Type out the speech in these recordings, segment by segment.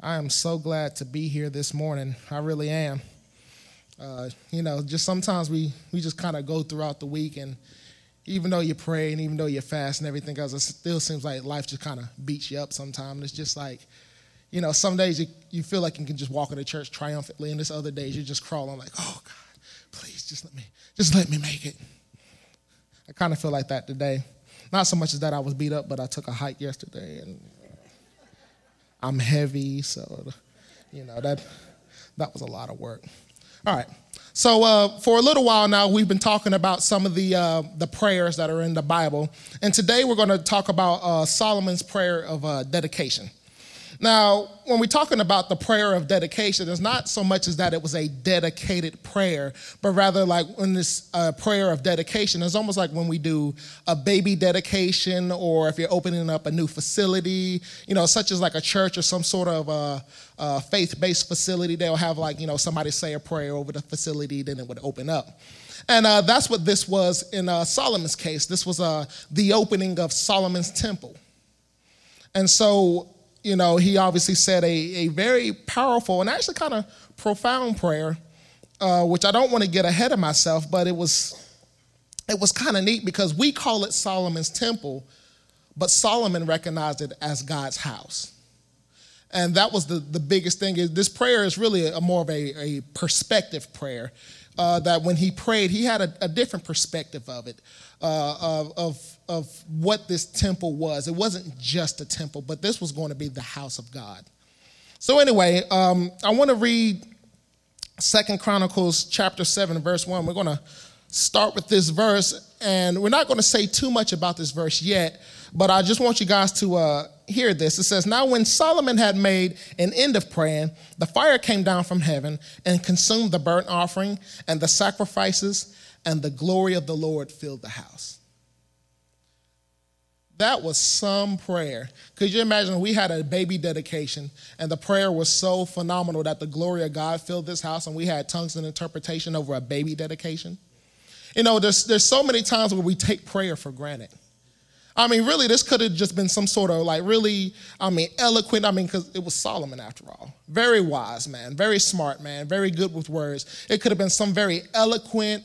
I am so glad to be here this morning. I really am. Just sometimes we just kind of go throughout the week, and even though you pray and even though you fast and everything else, it still seems like life just kind of beats you up sometimes. It's just like, some days you feel like you can just walk into church triumphantly, and this other days you're just crawling like, oh God, please just let me make it. I kind of feel like that today. Not so much as that I was beat up, but I took a hike yesterday and I'm heavy, so that was a lot of work. All right. So for a little while now, we've been talking about some of the prayers that are in the Bible, and today we're going to talk about Solomon's prayer of dedication. Now, when we're talking about the prayer of dedication, it's not so much as that it was a dedicated prayer, but rather like when this prayer of dedication is almost like when we do a baby dedication, or if you're opening up a new facility, such as like a church or some sort of faith-based facility, they'll have somebody say a prayer over the facility, then it would open up. And that's what this was in Solomon's case. This was the opening of Solomon's temple. And so, he obviously said a very powerful and actually kind of profound prayer, which I don't want to get ahead of myself, but it was kind of neat because we call it Solomon's temple, but Solomon recognized it as God's house. And that was the biggest thing. This prayer is really more of a perspective prayer, that when he prayed, he had a different perspective of it, of what this temple was. It wasn't just a temple, but this was going to be the house of God. So anyway, I want to read 2 Chronicles chapter 7, verse 1. We're going to start with this verse, and we're not going to say too much about this verse yet, but I just want you guys to hear this. It says, "Now when Solomon had made an end of praying, the fire came down from heaven and consumed the burnt offering and the sacrifices, and the glory of the Lord filled the house." That was some prayer. Could you imagine we had a baby dedication and the prayer was so phenomenal that the glory of God filled this house, and we had tongues and interpretation over a baby dedication? There's so many times where we take prayer for granted. I mean, really, this could have just been some sort of eloquent, because it was Solomon after all. Very wise man, very smart man, very good with words. It could have been some very eloquent,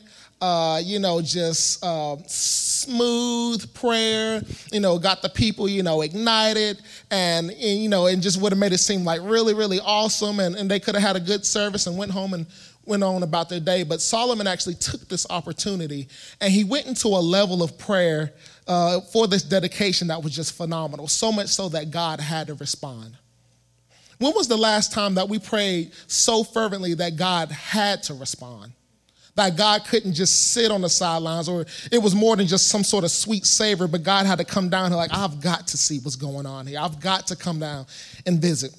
smooth prayer, got the people, ignited, and just would have made it seem like really, really awesome, and they could have had a good service and went home and went on about their day. But Solomon actually took this opportunity, and he went into a level of prayer for this dedication that was just phenomenal, so much so that God had to respond. When was the last time that we prayed so fervently that God had to respond? That God couldn't just sit on the sidelines, or it was more than just some sort of sweet savor, but God had to come down here like, I've got to see what's going on here. I've got to come down and visit.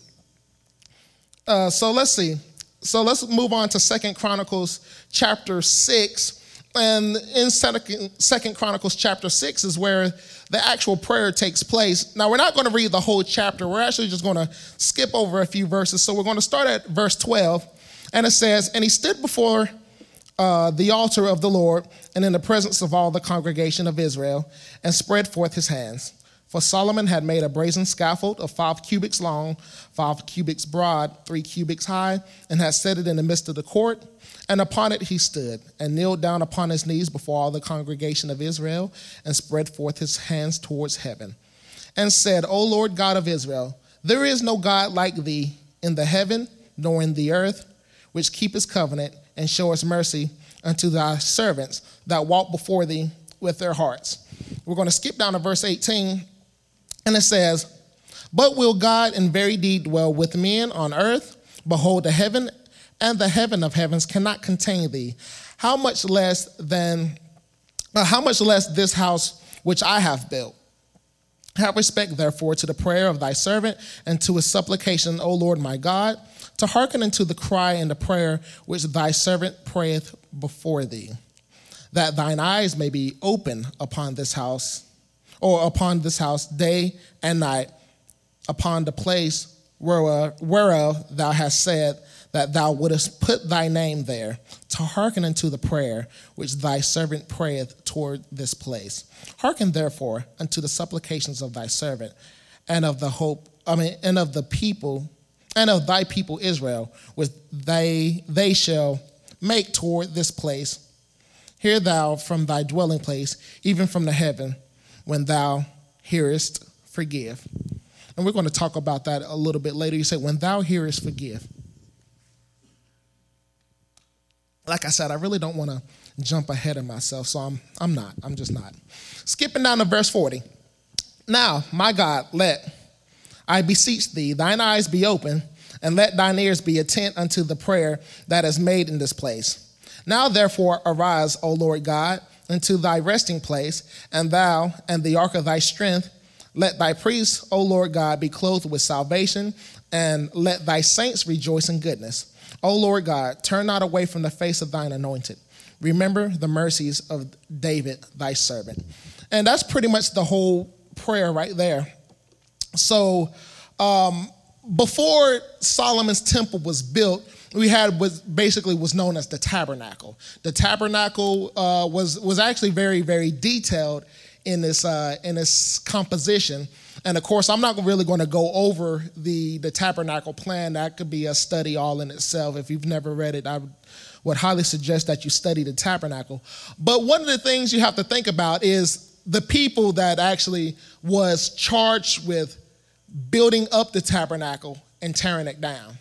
So let's see. So let's move on to 2 Chronicles chapter 6. And in 2 Chronicles chapter 6 is where the actual prayer takes place. Now, we're not going to read the whole chapter. We're actually just going to skip over a few verses. So we're going to start at verse 12. And it says, "And he stood before the altar of the Lord and in the presence of all the congregation of Israel, and spread forth his hands. For Solomon had made a brazen scaffold of 5 cubits long, 5 cubits broad, 3 cubits high, and had set it in the midst of the court. And upon it he stood, and kneeled down upon his knees before all the congregation of Israel, and spread forth his hands towards heaven, and said, O Lord God of Israel, there is no God like thee in the heaven, nor in the earth, which keepeth covenant, and showeth mercy unto thy servants that walk before thee with their hearts." We're going to skip down to verse 18, and it says, "But will God in very deed dwell with men on earth? Behold, the heaven and the heaven of heavens cannot contain thee. How much less this house which I have built? Have respect, therefore, to the prayer of thy servant and to his supplication, O Lord my God, to hearken unto the cry and the prayer which thy servant prayeth before thee, that thine eyes may be open upon this house, day and night, upon the place whereof thou hast said that thou wouldest put thy name there, to hearken unto the prayer which thy servant prayeth toward this place. Hearken therefore unto the supplications of thy servant, and of the people and of thy people Israel, which they shall make toward this place. Hear thou from thy dwelling place, even from the heaven, when thou hearest, forgive. And we're going to talk about that a little bit later. You say, when thou hearest, forgive. Like I said, I really don't want to jump ahead of myself, so I'm just not. Skipping down to verse 40. Now, my God, let, I beseech thee, thine eyes be open, and let thine ears be attent unto the prayer that is made in this place. Now, therefore, arise, O Lord God, into thy resting place, and thou and the ark of thy strength. Let thy priests, O Lord God, be clothed with salvation, and let thy saints rejoice in goodness. O Lord God, turn not away from the face of thine anointed. Remember the mercies of David, thy servant. And that's pretty much the whole prayer right there. So before Solomon's temple was built, we had what basically was known as the tabernacle. The tabernacle was actually very, very detailed in this composition. And of course, I'm not really going to go over the tabernacle plan. That could be a study all in itself. If you've never read it, I would highly suggest that you study the tabernacle. But one of the things you have to think about is the people that actually was charged with building up the tabernacle and tearing it down.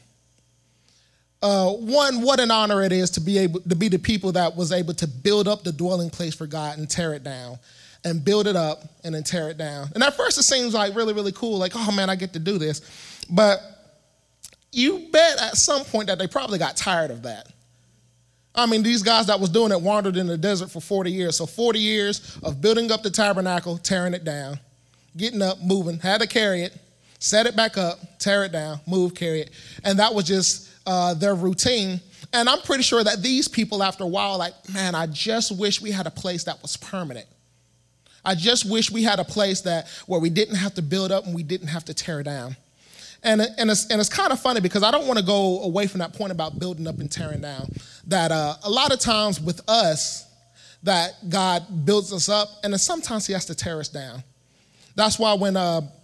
What an honor it is to be able to be the people that was able to build up the dwelling place for God and tear it down, and build it up and then tear it down. And at first it seems like really, really cool, like, oh man, I get to do this. But you bet at some point that they probably got tired of that. I mean, these guys that was doing it wandered in the desert for 40 years. So 40 years of building up the tabernacle, tearing it down, getting up, moving, had to carry it, set it back up, tear it down, move, carry it. And that was just their routine. And I'm pretty sure that these people, after a while, like, man, I just wish we had a place that was permanent. I just wish we had a place where we didn't have to build up and we didn't have to tear down. And it's kind of funny because I don't want to go away from that point about building up and tearing down. That a lot of times with us, that God builds us up, and then sometimes He has to tear us down. That's why when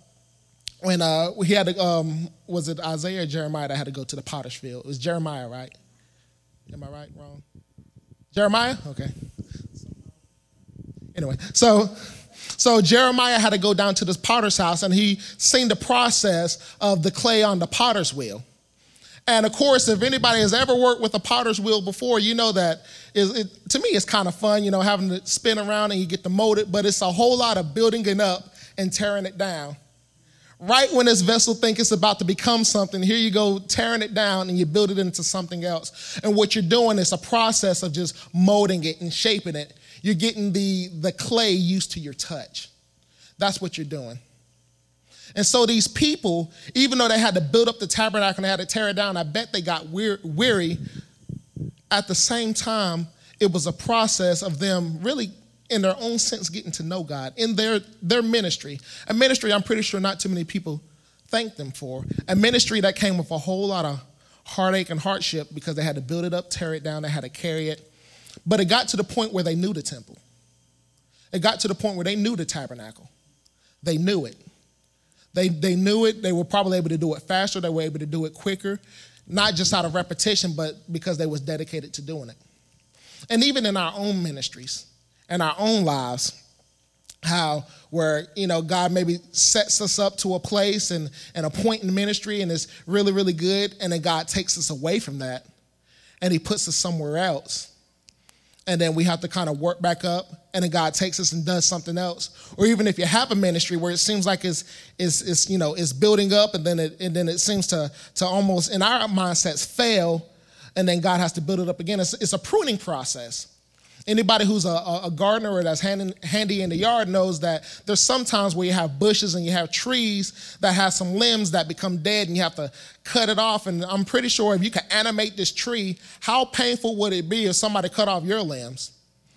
he had to, was it Isaiah or Jeremiah that had to go to the potter's field? It was Jeremiah, right? Am I right? Wrong? Jeremiah? Okay. Anyway, so Jeremiah had to go down to this potter's house, and he seen the process of the clay on the potter's wheel. And of course, if anybody has ever worked with a potter's wheel before, you know that to me it's kind of fun, having to spin around and you get to mold it, but it's a whole lot of building it up and tearing it down. Right when this vessel thinks it's about to become something, here you go tearing it down and you build it into something else. And what you're doing is a process of just molding it and shaping it. You're getting the clay used to your touch. That's what you're doing. And so these people, even though they had to build up the tabernacle and they had to tear it down, I bet they got weary. At the same time, it was a process of them really, in their own sense, getting to know God in their ministry. A ministry I'm pretty sure not too many people thank them for. A ministry that came with a whole lot of heartache and hardship because they had to build it up, tear it down, they had to carry it. But it got to the point where they knew the temple. It got to the point where they knew the tabernacle. They knew it. They knew it. They were probably able to do it faster. They were able to do it quicker, not just out of repetition, but because they was dedicated to doing it. And even in our own ministries, in our own lives, how where, God maybe sets us up to a place and a point in ministry and it's really, really good, and then God takes us away from that and He puts us somewhere else. And then we have to kind of work back up, and then God takes us and does something else. Or even if you have a ministry where it seems like it's building up, and then it seems to almost in our mindsets fail, and then God has to build it up again. It's a pruning process. Anybody who's a gardener or that's handy in the yard knows that there's sometimes where you have bushes and you have trees that have some limbs that become dead and you have to cut it off. And I'm pretty sure if you could animate this tree, how painful would it be if somebody cut off your limbs?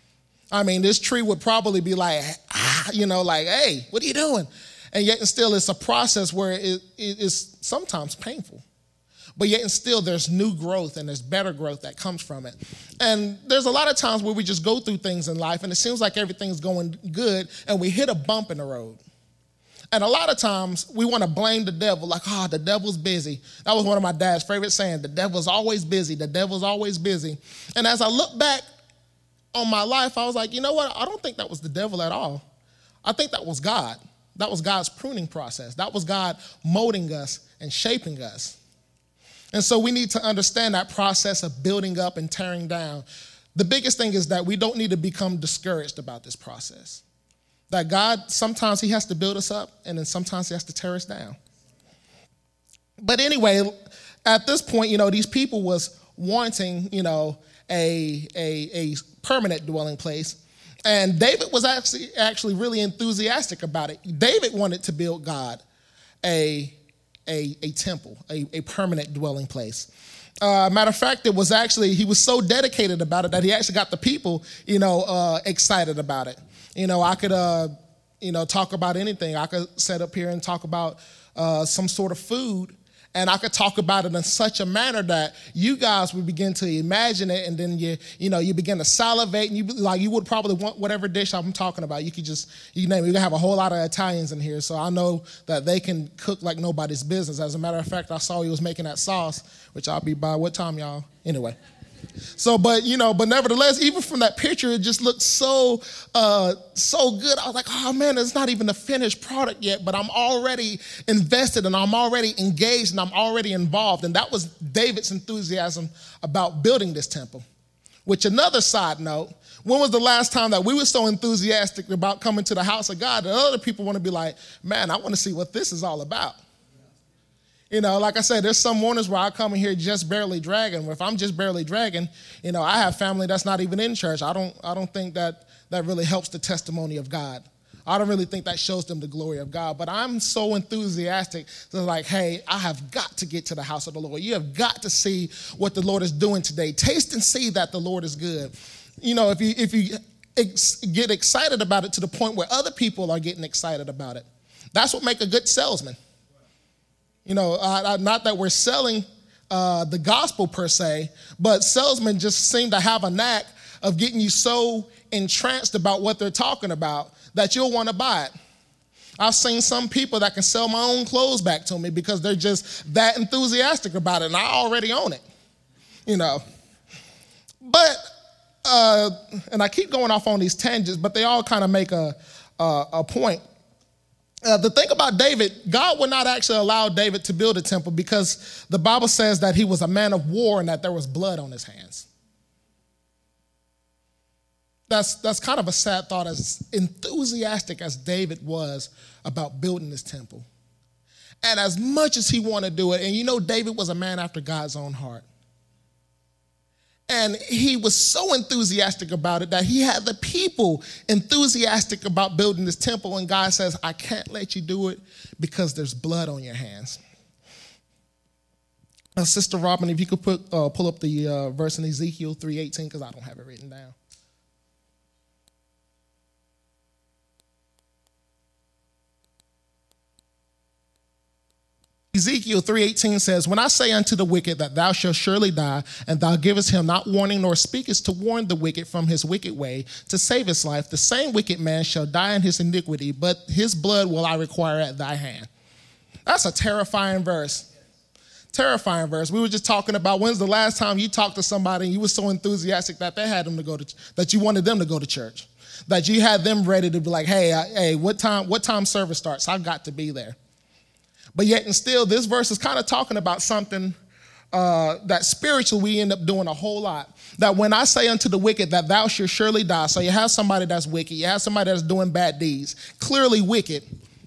I mean, this tree would probably be like, like, hey, what are you doing? And yet and still it's a process where it is sometimes painful. But yet and still there's new growth and there's better growth that comes from it. And there's a lot of times where we just go through things in life and it seems like everything's going good and we hit a bump in the road. And a lot of times we want to blame the devil, like, the devil's busy. That was one of my dad's favorite sayings, the devil's always busy, the devil's always busy. And as I look back on my life, I was like, you know what? I don't think that was the devil at all. I think that was God. That was God's pruning process. That was God molding us and shaping us. And so we need to understand that process of building up and tearing down. The biggest thing is that we don't need to become discouraged about this process. That God, sometimes he has to build us up, and then sometimes he has to tear us down. But anyway, at this point, these people was wanting, a permanent dwelling place. And David was actually really enthusiastic about it. David wanted to build God a temple, a permanent dwelling place. Matter of fact, he was so dedicated about it that he actually got the people, excited about it. I could, talk about anything. I could sit up here and talk about some sort of food, and I could talk about it in such a manner that you guys would begin to imagine it, and then you begin to salivate, and you would probably want whatever dish I'm talking about. You name it. You can have a whole lot of Italians in here, so I know that they can cook like nobody's business. As a matter of fact, I saw he was making that sauce, which I'll be by what time, y'all? Anyway. So, but nevertheless, even from that picture, it just looked so good. I was like, oh man, it's not even the finished product yet, but I'm already invested and I'm already engaged and I'm already involved. And that was David's enthusiasm about building this temple. Which, another side note, when was the last time that we were so enthusiastic about coming to the house of God that other people want to be like, man, I want to see what this is all about? Like I said, there's some mornings where I come in here just barely dragging. If I'm just barely dragging, I have family that's not even in church. I don't think that really helps the testimony of God. I don't really think that shows them the glory of God. But I'm so enthusiastic that like, hey, I have got to get to the house of the Lord. You have got to see what the Lord is doing today. Taste and see that the Lord is good. If you get excited about it to the point where other people are getting excited about it, that's what makes a good salesman. Not that we're selling the gospel per se, but salesmen just seem to have a knack of getting you so entranced about what they're talking about that you'll want to buy it. I've seen some people that can sell my own clothes back to me because they're just that enthusiastic about it, and I already own it. But, and I keep going off on these tangents, but they all kind of make a point. The thing about David, God would not actually allow David to build a temple because the Bible says that he was a man of war and that there was blood on his hands. That's kind of a sad thought, as enthusiastic as David was about building this temple. And as much as he wanted to do it, and David was a man after God's own heart. And he was so enthusiastic about it that he had the people enthusiastic about building this temple. And God says, I can't let you do it because there's blood on your hands. Now, Sister Robin, if you could pull up the verse in Ezekiel 3:18, because I don't have it written down. Ezekiel 3:18 says, when I say unto the wicked that thou shalt surely die, and thou givest him not warning nor speakest to warn the wicked from his wicked way to save his life, the same wicked man shall die in his iniquity, but his blood will I require at thy hand. That's a terrifying verse. Terrifying verse. We were just talking about when's the last time you talked to somebody and you were so enthusiastic that they had them to go to, that you wanted them to go to church, that you had them ready to be like, hey, what time service starts? I've got to be there. But yet and still, this verse is kind of talking about something that spiritually we end up doing a whole lot. That when I say unto the wicked that thou shalt surely die, so you have somebody that's wicked, you have somebody that's doing bad deeds, clearly wicked,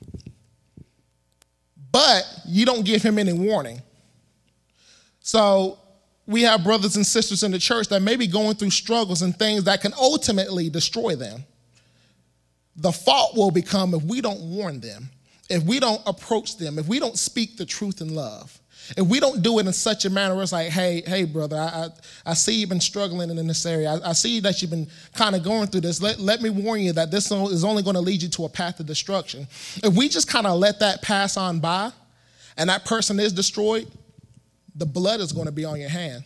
but you don't give him any warning. So we have brothers and sisters in the church that may be going through struggles and things that can ultimately destroy them. The fault will become if we don't warn them, if we don't approach them, if we don't speak the truth in love, if we don't do it in such a manner where it's like, hey, brother, I see you've been struggling in this area. I see that you've been kind of going through this. Let me warn you that this is only going to lead you to a path of destruction. If we just kind of let that pass on by and that person is destroyed, the blood is going to be on your hand.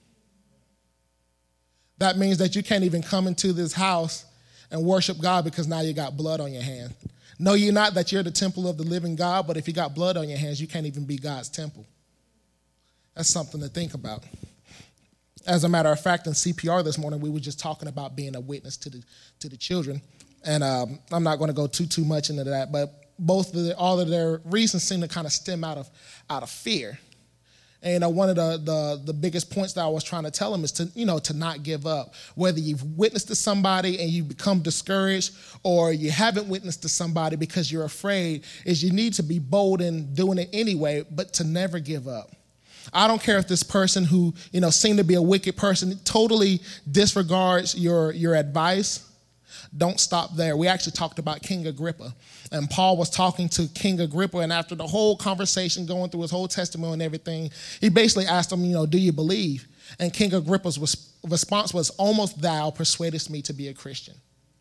That means that you can't even come into this house and worship God because now you got blood on your hand. Know ye not that you're the temple of the living God, but if you got blood on your hands, you can't even be God's temple. That's something to think about. As a matter of fact, in CPR this morning, we were just talking about being a witness to the children. And I'm not going to go too much into that, but all of their reasons seem to kind of stem out of fear. And one of the biggest points that I was trying to tell them is to not give up. Whether you've witnessed to somebody and you become discouraged, or you haven't witnessed to somebody because you're afraid, is you need to be bold in doing it anyway, but to never give up. I don't care if this person who seemed to be a wicked person totally disregards your advice. Don't stop there. We actually talked about King Agrippa. And Paul was talking to King Agrippa, and after the whole conversation, going through his whole testimony and everything, he basically asked him, do you believe? And King Agrippa's response was, almost thou persuadest me to be a Christian.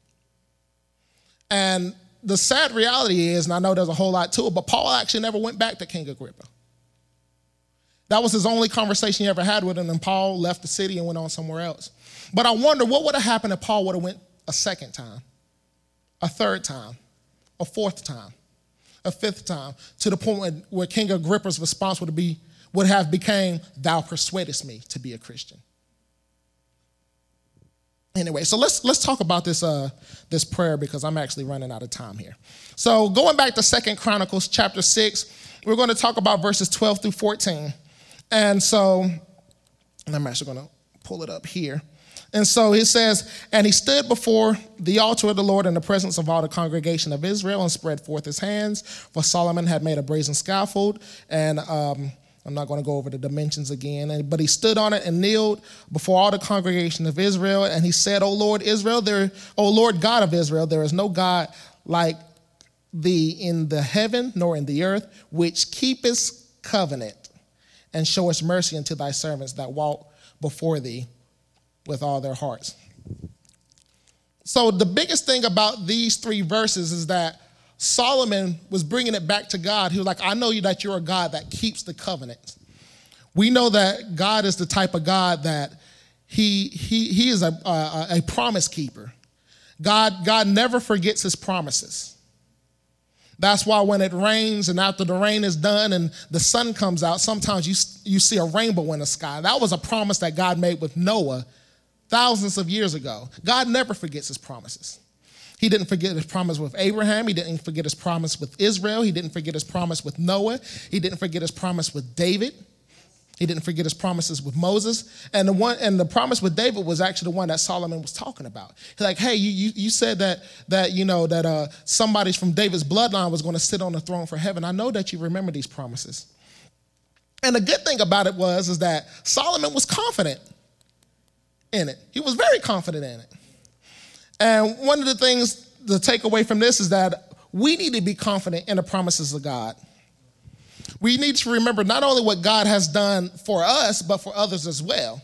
And the sad reality is, and I know there's a whole lot to it, but Paul actually never went back to King Agrippa. That was his only conversation he ever had with him, and Paul left the city and went on somewhere else. But I wonder what would have happened if Paul would have went a second time, a third time, a fourth time, a fifth time, to the point where King Agrippa's response would have became, thou persuadest me to be a Christian. Anyway, so let's talk about this prayer, because I'm actually running out of time here. So going back to 2 Chronicles chapter 6, we're going to talk about verses 12 through 14. And so, and I'm actually going to pull it up here. And so it says, and he stood before the altar of the Lord in the presence of all the congregation of Israel and spread forth his hands, for Solomon had made a brazen scaffold. And I'm not going to go over the dimensions again, but he stood on it and kneeled before all the congregation of Israel. And he said, O Lord God of Israel, there is no God like thee in the heaven nor in the earth, which keepest covenant and showest mercy unto thy servants that walk before thee with all their hearts. So the biggest thing about these three verses is that Solomon was bringing it back to God. He was like, I know that you're a God that keeps the covenant. We know that God is the type of God that he is a promise keeper. God never forgets his promises. That's why when it rains and after the rain is done and the sun comes out, sometimes you see a rainbow in the sky. That was a promise that God made with Noah thousands of years ago. God never forgets his promises. He didn't forget his promise with Abraham. He didn't forget his promise with Israel. He didn't forget his promise with Noah. He didn't forget his promise with David. He didn't forget his promises with Moses. And the promise with David was actually the one that Solomon was talking about. He's like, hey, you said that somebody from David's bloodline was going to sit on the throne for heaven. I know that you remember these promises. And the good thing about it is that Solomon was confident in it. He was very confident in it. And one of the things to take away from this is that we need to be confident in the promises of God. We need to remember not only what God has done for us, but for others as well.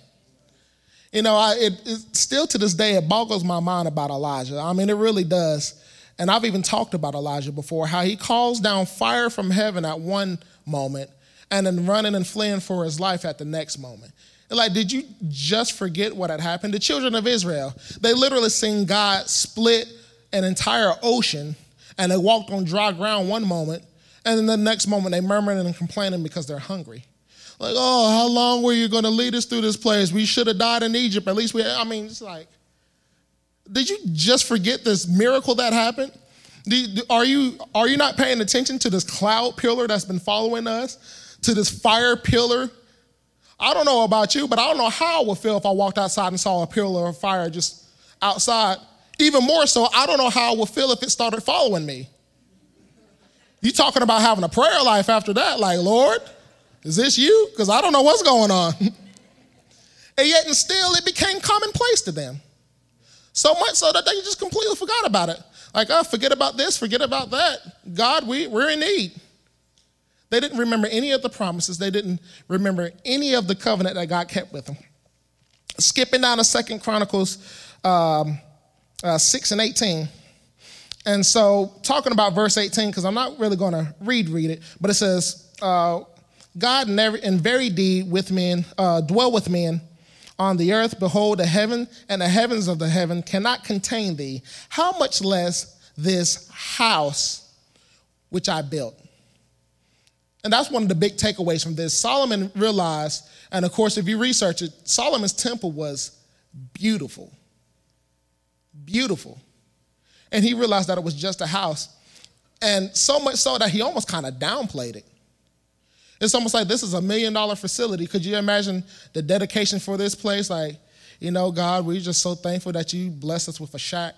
It still to this day, it boggles my mind about Elijah. I mean, it really does. And I've even talked about Elijah before, how he calls down fire from heaven at one moment and then running and fleeing for his life at the next moment. Like, did you just forget what had happened? The children of Israel, they literally seen God split an entire ocean, and they walked on dry ground one moment, and then the next moment they murmuring and complaining because they're hungry. Like, oh, how long were you going to lead us through this place? We should have died in Egypt. At least it's like, did you just forget this miracle that happened? Are you not paying attention to this cloud pillar that's been following us, to this fire pillar? I don't know about you, but I don't know how I would feel if I walked outside and saw a pillar of fire just outside. Even more so, I don't know how I would feel if it started following me. You talking about having a prayer life after that, like, Lord, is this you? Because I don't know what's going on. And yet and still it became commonplace to them. So much so that they just completely forgot about it. Like, oh, forget about this, forget about that. God, we're in need. They didn't remember any of the promises. They didn't remember any of the covenant that God kept with them. Skipping down to 2 Chronicles 6 and 18. And so talking about verse 18, because I'm not really going to read it, but it says, God never in very deed with men, dwell with men on the earth. Behold, the heaven and the heavens of the heaven cannot contain thee. How much less this house which I built. And that's one of the big takeaways from this. Solomon realized, and of course, if you research it, Solomon's temple was beautiful. Beautiful. And he realized that it was just a house. And so much so that he almost kind of downplayed it. It's almost like this is $1 million facility. Could you imagine the dedication for this place? Like, God, we're just so thankful that you blessed us with a shack.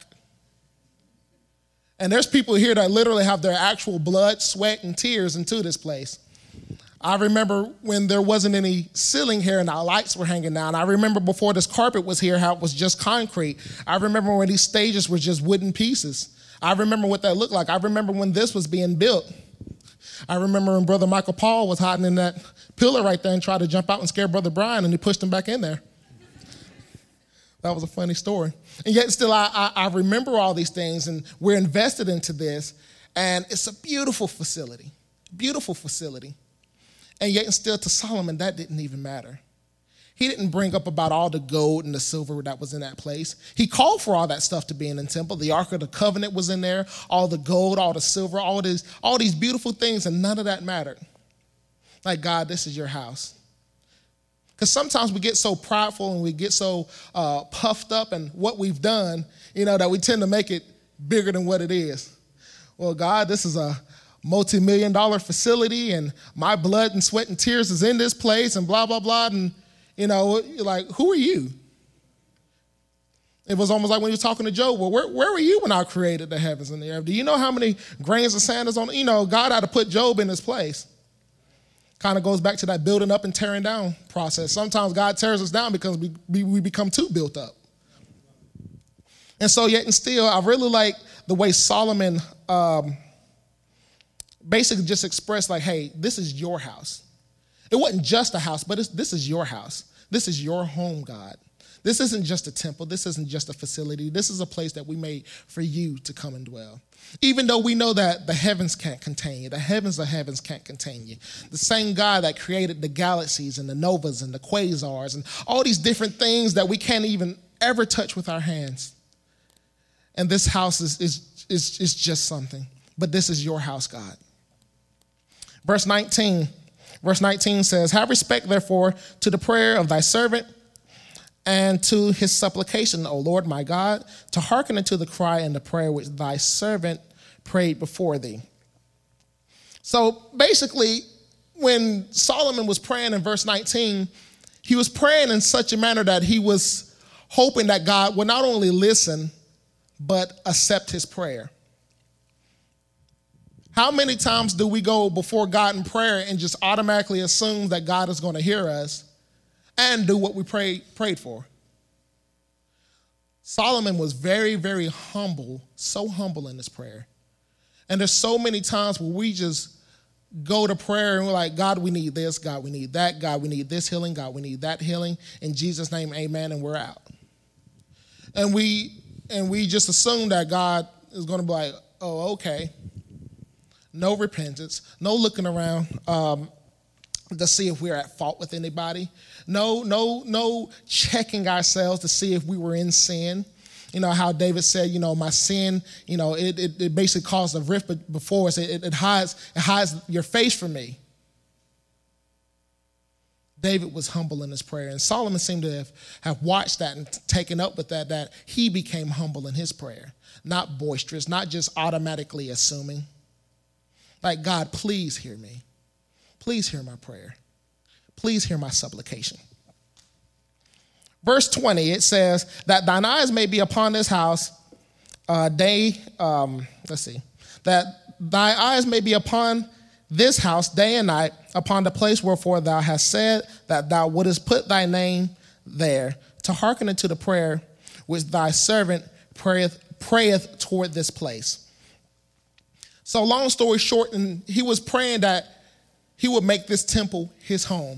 And there's people here that literally have their actual blood, sweat, and tears into this place. I remember when there wasn't any ceiling here and our lights were hanging down. I remember before this carpet was here, how it was just concrete. I remember when these stages were just wooden pieces. I remember what that looked like. I remember when this was being built. I remember when Brother Michael Paul was hiding in that pillar right there and tried to jump out and scare Brother Brian, and he pushed him back in there. That was a funny story. And yet still, I remember all these things, and we're invested into this, and it's a beautiful facility, beautiful facility. And yet still, to Solomon, that didn't even matter. He didn't bring up about all the gold and the silver that was in that place. He called for all that stuff to be in the temple. The Ark of the Covenant was in there, all the gold, all the silver, all these beautiful things, and none of that mattered. Like, God, this is your house. Because sometimes we get so prideful and we get so puffed up in what we've done, that we tend to make it bigger than what it is. Well, God, this is a multi-million-dollar facility, and my blood and sweat and tears is in this place, and blah, blah, blah. And, you're like, who are you? It was almost like when you're talking to Job. Well, where were you when I created the heavens and the earth? Do you know how many grains of sand is on? God had to put Job in his place. Kind of goes back to that building up and tearing down process. Sometimes God tears us down because we become too built up. And so yet and still, I really like the way Solomon basically just expressed like, hey, this is your house. It wasn't just a house, but this is your house. This is your home, God. This isn't just a temple. This isn't just a facility. This is a place that we made for you to come and dwell. Even though we know that the heavens can't contain you, the heavens of heavens can't contain you. The same God that created the galaxies and the novas and the quasars and all these different things that we can't even ever touch with our hands. And this house is just something. But this is your house, God. Verse 19 says, have respect, therefore, to the prayer of thy servant and to his supplication, O Lord my God, to hearken unto the cry and the prayer which thy servant prayed before thee. So basically, when Solomon was praying in verse 19, he was praying in such a manner that he was hoping that God would not only listen, but accept his prayer. How many times do we go before God in prayer and just automatically assume that God is going to hear us and do what we prayed for? Solomon was very, very humble, so humble in his prayer. And there's so many times where we just go to prayer and we're like, God, we need this, God, we need that, God, we need this healing, God, we need that healing. In Jesus' name, amen, and we're out. And we just assume that God is going to be like, oh, okay. No repentance, no looking around to see if we're at fault with anybody. No checking ourselves to see if we were in sin. How David said, my sin, it basically caused a rift before us. It hides your face from me. David was humble in his prayer, and Solomon seemed to have watched that and taken up with that he became humble in his prayer, not boisterous, not just automatically assuming. Like, God, please hear me. Please hear my prayer. Please hear my supplication. Verse 20, it says, that thine eyes may be upon this house that thy eyes may be upon this house day and night, upon the place wherefore thou hast said that thou wouldest put thy name there, to hearken unto the prayer which thy servant prayeth toward this place. So long story short, and he was praying that he would make this temple his home.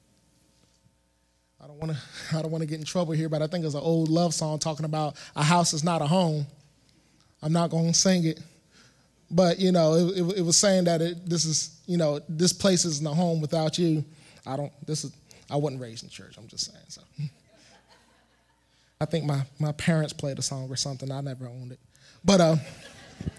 I don't want to get in trouble here, but I think it's an old love song talking about a house is not a home. I'm not going to sing it, but it was saying that this place isn't a home without you. I wasn't raised in church. I'm just saying. So I think my parents played a song or something. I never owned it, but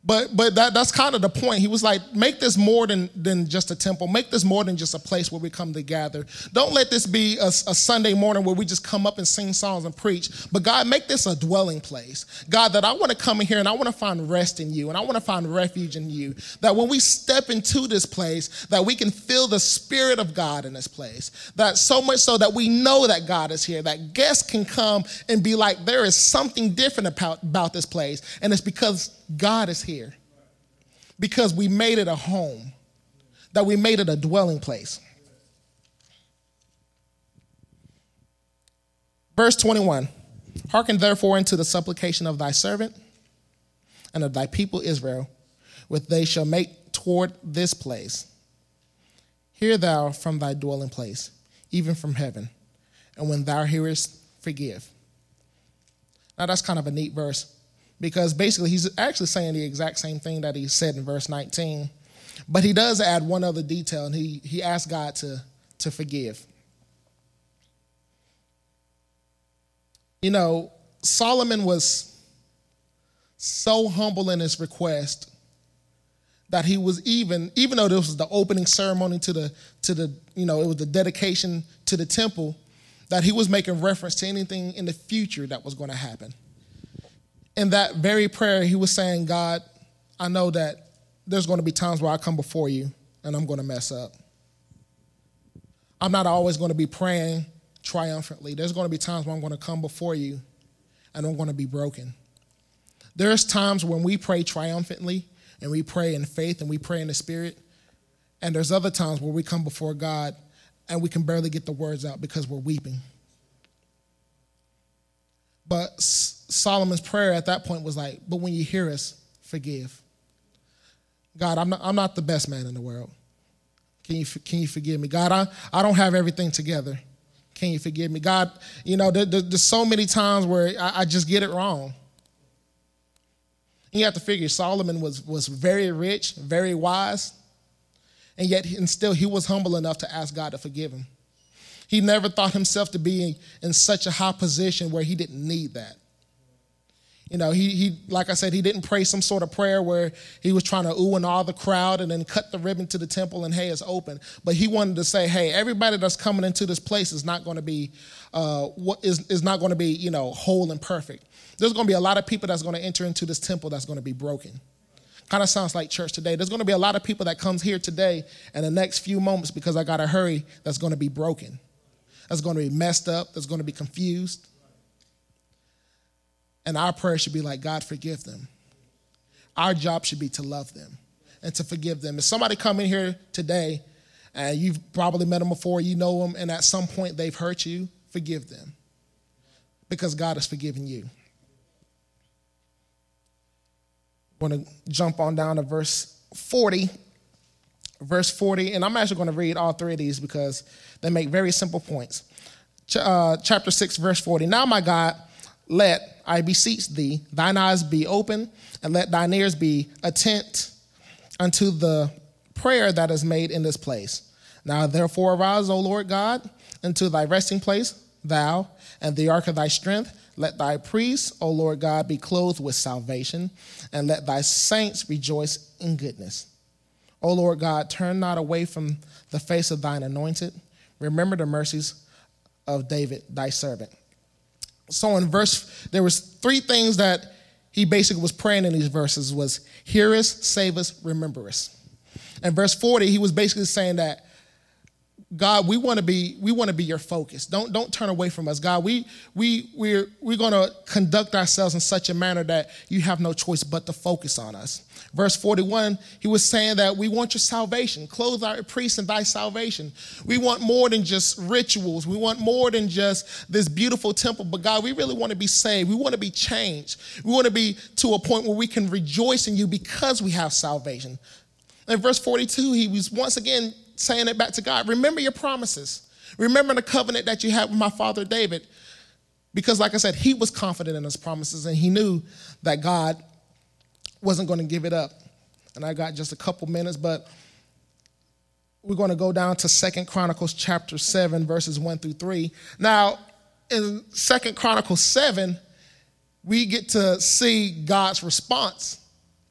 But that's kind of the point. He was like, make this more than just a temple. Make this more than just a place where we come to gather. Don't let this be a Sunday morning where we just come up and sing songs and preach. But God, make this a dwelling place. God, that I want to come in here and I want to find rest in you and I want to find refuge in you. That when we step into this place, that we can feel the Spirit of God in this place. That so much so that we know that God is here. That guests can come and be like, there is something different about this place. And it's because God is here, because we made it a home, that we made it a dwelling place. Verse 21, hearken therefore unto the supplication of thy servant and of thy people Israel, which they shall make toward this place. Hear thou from thy dwelling place, even from heaven, and when thou hearest, forgive. Now that's kind of a neat verse, because basically he's actually saying the exact same thing that he said in verse 19. But he does add one other detail, and he asks God to forgive. You know, Solomon was so humble in his request that he was even though this was the opening ceremony to the it was the dedication to the temple, that he was making reference to anything in the future that was going to happen. In that very prayer, he was saying, God, I know that there's going to be times where I come before you and I'm going to mess up. I'm not always going to be praying triumphantly. There's going to be times when I'm going to come before you and I'm going to be broken. There's times when we pray triumphantly and we pray in faith and we pray in the Spirit. And there's other times where we come before God and we can barely get the words out because we're weeping. But Solomon's prayer at that point was like, but when you hear us, forgive. God, I'm not the best man in the world. Can you forgive me? God, I don't have everything together. Can you forgive me? God, there's so many times where I just get it wrong. And you have to figure Solomon was very rich, very wise, and still he was humble enough to ask God to forgive him. He never thought himself to be in such a high position where he didn't need that. He like I said, he didn't pray some sort of prayer where he was trying to ooh and awe the crowd and then cut the ribbon to the temple and hey, it's open. But he wanted to say, hey, everybody that's coming into this place is not going to be not going to be whole and perfect. There's going to be a lot of people that's going to enter into this temple that's going to be broken. Kind of sounds like church today. There's going to be a lot of people that comes here today and the next few moments, because I got to hurry, that's going to be broken. That's going to be messed up. That's going to be confused. And our prayer should be like, God, forgive them. Our job should be to love them and to forgive them. If somebody come in here today and you've probably met them before, you know them, and at some point they've hurt you, forgive them, because God has forgiven you. I'm going to jump on down to verse 40. Verse 40, and I'm actually going to read all three of these because they make very simple points. Chapter 6, verse 40. Now, my God, let, I beseech thee, thine eyes be open, and let thine ears be attent unto the prayer that is made in this place. Now, therefore, arise, O Lord God, into thy resting place, thou, and the ark of thy strength. Let thy priests, O Lord God, be clothed with salvation, and let thy saints rejoice in goodness. O Lord God, turn not away from the face of thine anointed. Remember the mercies of David, thy servant. So there was three things that he basically was praying in these verses was, hear us, save us, remember us. And verse 40, he was basically saying that, God, we want to be your focus. Don't turn away from us. God, we're going to conduct ourselves in such a manner that you have no choice but to focus on us. Verse 41, he was saying that we want your salvation. Clothe our priests in thy salvation. We want more than just rituals. We want more than just this beautiful temple. But God, we really want to be saved. We want to be changed. We want to be to a point where we can rejoice in you because we have salvation. In verse 42, he was once again saying it back to God. Remember your promises. Remember the covenant that you had with my father David. Because like I said, he was confident in his promises and he knew that God wasn't going to give it up. And I got just a couple minutes, but we're going to go down to 2 Chronicles chapter 7, verses 1 through 3. Now, in 2 Chronicles 7, we get to see God's response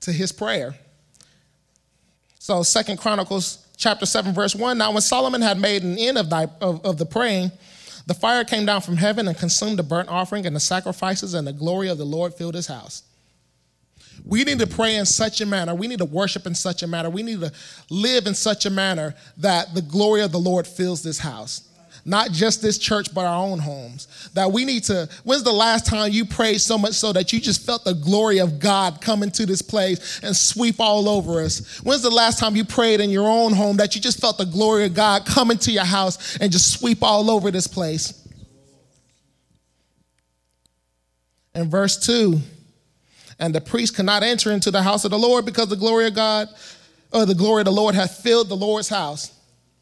to his prayer. So 2 Chronicles chapter 7, verse 1, now when Solomon had made an end of the praying, the fire came down from heaven and consumed the burnt offering and the sacrifices, and the glory of the Lord filled his house. We need to pray in such a manner. We need to worship in such a manner. We need to live in such a manner that the glory of the Lord fills this house. Not just this church, but our own homes. That we need to, when's the last time you prayed so much so that you just felt the glory of God come into this place and sweep all over us? When's the last time you prayed in your own home that you just felt the glory of God come into your house and just sweep all over this place? In verse 2, and the priest could not enter into the house of the Lord because the glory of God, or the glory of the Lord hath filled the Lord's house.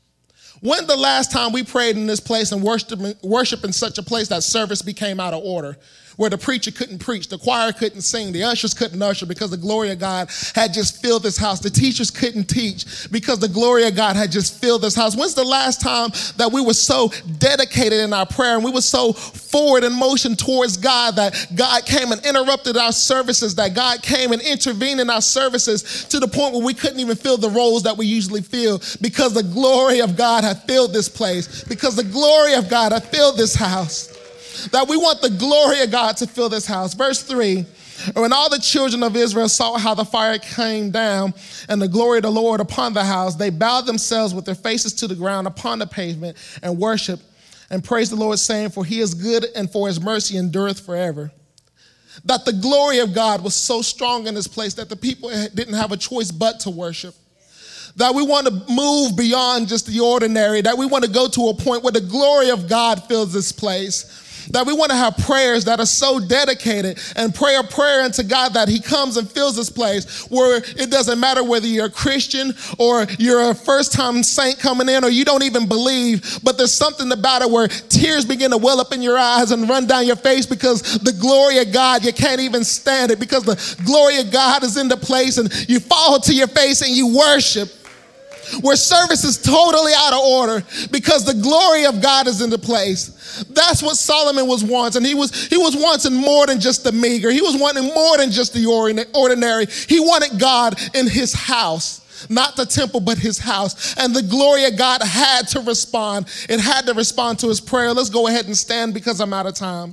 When the last time we prayed in this place and worship in such a place that service became out of order, where the preacher couldn't preach, the choir couldn't sing, the ushers couldn't usher because the glory of God had just filled this house. The teachers couldn't teach because the glory of God had just filled this house. When's the last time that we were so dedicated in our prayer and we were so forward in motion towards God that God came and interrupted our services, that God came and intervened in our services to the point where we couldn't even feel the roles that we usually feel because the glory of God had filled this place, because the glory of God had filled this house. That we want the glory of God to fill this house. Verse 3, when all the children of Israel saw how the fire came down and the glory of the Lord upon the house, they bowed themselves with their faces to the ground upon the pavement and worshiped and praised the Lord, saying, for he is good and for his mercy endureth forever. That the glory of God was so strong in this place that the people didn't have a choice but to worship. That we want to move beyond just the ordinary, that we want to go to a point where the glory of God fills this place. That we want to have prayers that are so dedicated and pray a prayer unto God that he comes and fills this place where it doesn't matter whether you're a Christian or you're a first-time saint coming in or you don't even believe, but there's something about it where tears begin to well up in your eyes and run down your face because the glory of God, you can't even stand it because the glory of God is in the place and you fall to your face and you worship. Where service is totally out of order because the glory of God is in the place. That's what Solomon was wanting. He was wanting more than just the meager. He was wanting more than just the ordinary. He wanted God in his house. Not the temple, but his house. And the glory of God had to respond. It had to respond to his prayer. Let's go ahead and stand because I'm out of time.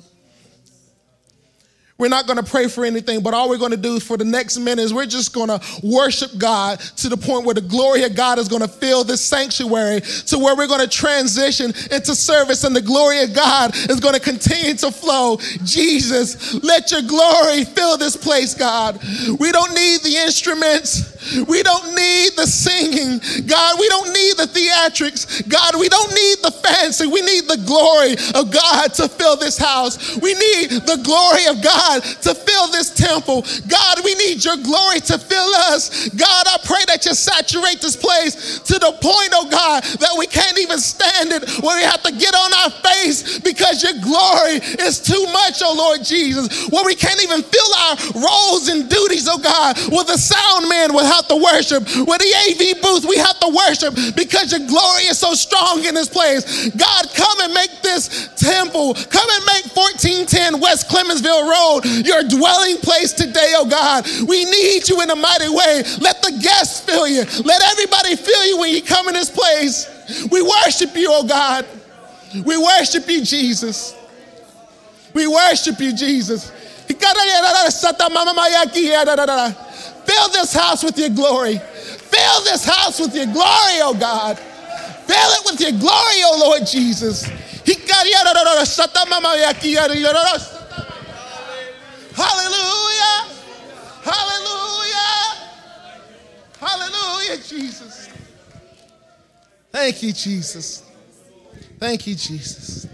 We're not going to pray for anything, but all we're going to do for the next minute is we're just going to worship God to the point where the glory of God is going to fill this sanctuary, to where we're going to transition into service and the glory of God is going to continue to flow. Jesus, let your glory fill this place, God. We don't need the instruments. We don't need the singing. God, we don't need the theatrics. God, we don't need the fancy. We need the glory of God to fill this house. We need the glory of God to fill this temple. God, we need your glory to fill us. God, I pray that you saturate this place to the point, oh God, that we can't even stand it, where we have to get on our face because your glory is too much, oh Lord Jesus, where we can't even fill our roles and duties, oh God, where the sound man will have to worship, where the AV booth we have to worship because your glory is so strong in this place. God, come and make this temple, come and make 1410 West Clemensville Road your dwelling place today, oh God. We need you in a mighty way. Let the guests feel you. Let everybody feel you when you come in this place. We worship you, oh God. We worship you, Jesus. We worship you, Jesus. Fill this house with your glory. Fill this house with your glory, oh God. Fill it with your glory, oh Lord Jesus. Hallelujah. Hallelujah. Hallelujah, Jesus. Thank you, Jesus. Thank you, Jesus.